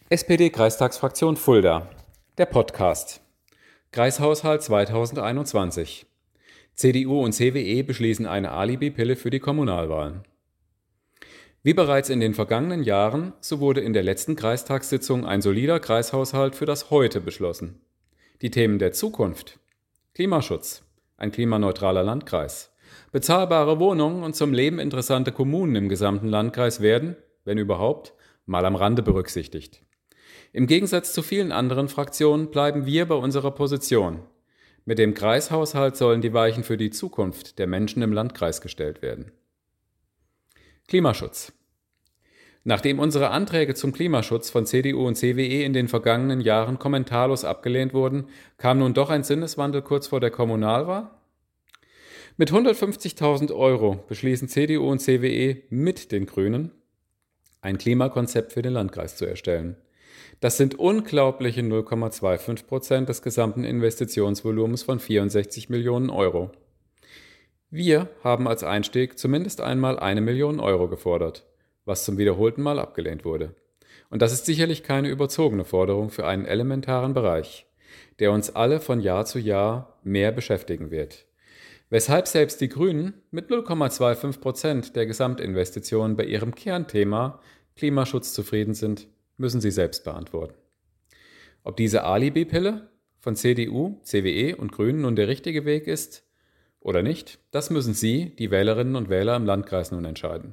SPD-Kreistagsfraktion Fulda. Der Podcast. Kreishaushalt 2021. CDU und CWE beschließen eine Alibi-Pille für die Kommunalwahlen. Wie bereits in den vergangenen Jahren, so wurde in der letzten Kreistagssitzung ein solider Kreishaushalt für das Heute beschlossen. Die Themen der Zukunft: Klimaschutz, ein klimaneutraler Landkreis, bezahlbare Wohnungen und zum Leben interessante Kommunen im gesamten Landkreis werden, wenn überhaupt, mal am Rande berücksichtigt. Im Gegensatz zu vielen anderen Fraktionen bleiben wir bei unserer Position. Mit dem Kreishaushalt sollen die Weichen für die Zukunft der Menschen im Landkreis gestellt werden. Klimaschutz. Nachdem unsere Anträge zum Klimaschutz von CDU und CWE in den vergangenen Jahren kommentarlos abgelehnt wurden, kam nun doch ein Sinneswandel kurz vor der Kommunalwahl? Mit 150.000 € beschließen CDU und CWE mit den Grünen, ein Klimakonzept für den Landkreis zu erstellen. Das sind unglaubliche 0,25% des gesamten Investitionsvolumens von 64 Millionen €. Wir haben als Einstieg zumindest einmal 1 Million € gefordert, was zum wiederholten Mal abgelehnt wurde. Und das ist sicherlich keine überzogene Forderung für einen elementaren Bereich, der uns alle von Jahr zu Jahr mehr beschäftigen wird. Weshalb selbst die Grünen mit 0,25% der Gesamtinvestitionen bei ihrem Kernthema Klimaschutz zufrieden sind, müssen Sie selbst beantworten. Ob diese Alibi-Pille von CDU, CWE und Grünen nun der richtige Weg ist oder nicht, das müssen Sie, die Wählerinnen und Wähler im Landkreis, nun entscheiden.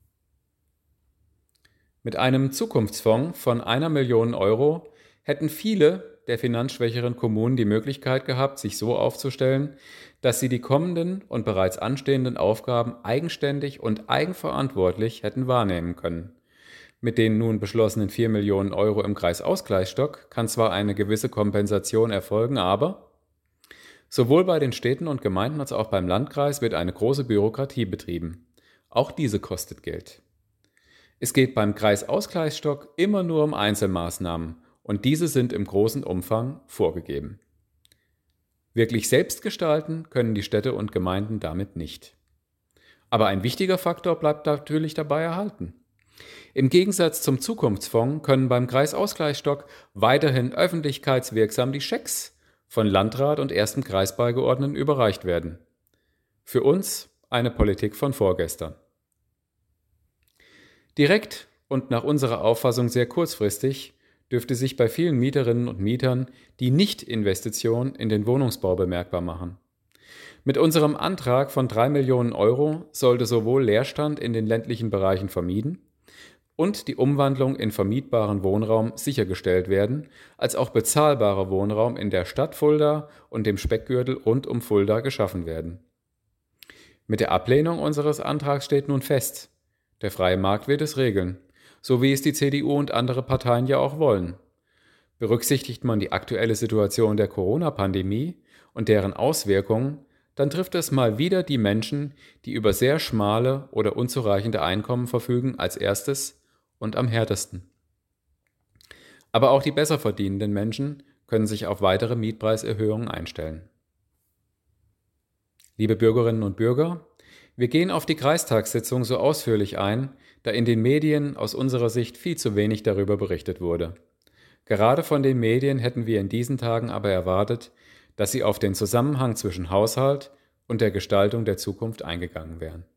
Mit einem Zukunftsfonds von 1 Million € hätten viele der finanzschwächeren Kommunen die Möglichkeit gehabt, sich so aufzustellen, dass sie die kommenden und bereits anstehenden Aufgaben eigenständig und eigenverantwortlich hätten wahrnehmen können. Mit den nun beschlossenen 4 Millionen € im Kreisausgleichsstock kann zwar eine gewisse Kompensation erfolgen, aber sowohl bei den Städten und Gemeinden als auch beim Landkreis wird eine große Bürokratie betrieben. Auch diese kostet Geld. Es geht beim Kreisausgleichsstock immer nur um Einzelmaßnahmen und diese sind im großen Umfang vorgegeben. Wirklich selbst gestalten können die Städte und Gemeinden damit nicht. Aber ein wichtiger Faktor bleibt natürlich dabei erhalten. Im Gegensatz zum Zukunftsfonds können beim Kreisausgleichsstock weiterhin öffentlichkeitswirksam die Schecks von Landrat und erstem Kreisbeigeordneten überreicht werden. Für uns eine Politik von vorgestern. Direkt und nach unserer Auffassung sehr kurzfristig dürfte sich bei vielen Mieterinnen und Mietern die Nicht-Investition in den Wohnungsbau bemerkbar machen. Mit unserem Antrag von 3 Millionen € sollte sowohl Leerstand in den ländlichen Bereichen vermieden und die Umwandlung in vermietbaren Wohnraum sichergestellt werden, als auch bezahlbarer Wohnraum in der Stadt Fulda und dem Speckgürtel rund um Fulda geschaffen werden. Mit der Ablehnung unseres Antrags steht nun fest: Der freie Markt wird es regeln, so wie es die CDU und andere Parteien ja auch wollen. Berücksichtigt man die aktuelle Situation der Corona-Pandemie und deren Auswirkungen, dann trifft es mal wieder die Menschen, die über sehr schmale oder unzureichende Einkommen verfügen, als erstes und am härtesten. Aber auch die besser verdienenden Menschen können sich auf weitere Mietpreiserhöhungen einstellen. Liebe Bürgerinnen und Bürger, wir gehen auf die Kreistagssitzung so ausführlich ein, da in den Medien aus unserer Sicht viel zu wenig darüber berichtet wurde. Gerade von den Medien hätten wir in diesen Tagen aber erwartet, dass sie auf den Zusammenhang zwischen Haushalt und der Gestaltung der Zukunft eingegangen wären.